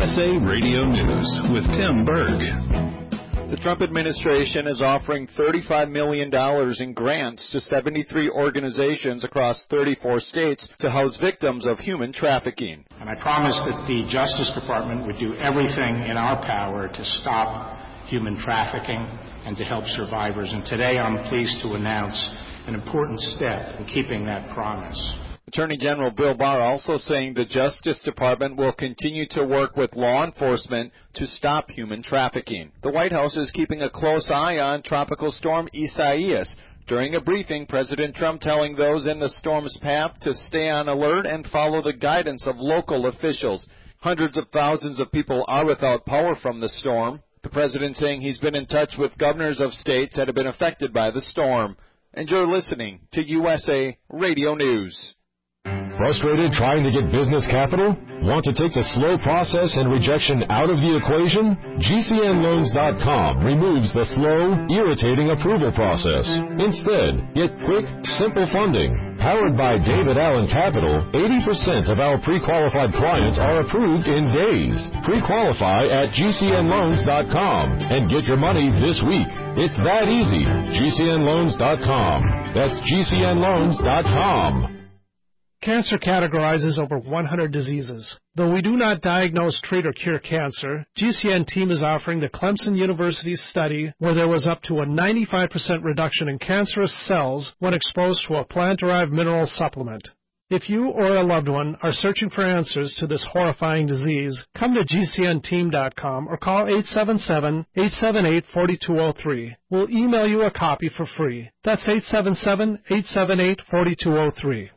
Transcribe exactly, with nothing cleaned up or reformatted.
S A Radio News with Tim Berg. The Trump administration is offering thirty-five million dollars in grants to seventy-three organizations across thirty-four states to house victims of human trafficking. And I promised that the Justice Department would do everything in our power to stop human trafficking and to help survivors. And today I'm pleased to announce an important step in keeping that promise. Attorney General Bill Barr also saying the Justice Department will continue to work with law enforcement to stop human trafficking. The White House is keeping a close eye on Tropical Storm Isaias. During a briefing, President Trump telling those in the storm's path to stay on alert and follow the guidance of local officials. Hundreds of thousands of people are without power from the storm. The president saying he's been in touch with governors of states that have been affected by the storm. And you're listening to U S A Radio News. Frustrated trying to get business capital? Want to take the slow process and rejection out of the equation? G C N loans dot com removes the slow, irritating approval process. Instead, get quick, simple funding. Powered by David Allen Capital, eighty percent of our pre-qualified clients are approved in days. Pre-qualify at G C N loans dot com and get your money this week. It's that easy. G C N loans dot com. That's G C N loans dot com. Cancer categorizes over one hundred diseases. Though we do not diagnose, treat, or cure cancer, G C N team is offering the Clemson University study where there was up to a ninety-five percent reduction in cancerous cells when exposed to a plant-derived mineral supplement. If you or a loved one are searching for answers to this horrifying disease, come to G C N team dot com or call eight seven seven, eight seven eight, four two zero three. We'll email you a copy for free. That's eight seven seven, eight seven eight, four two zero three.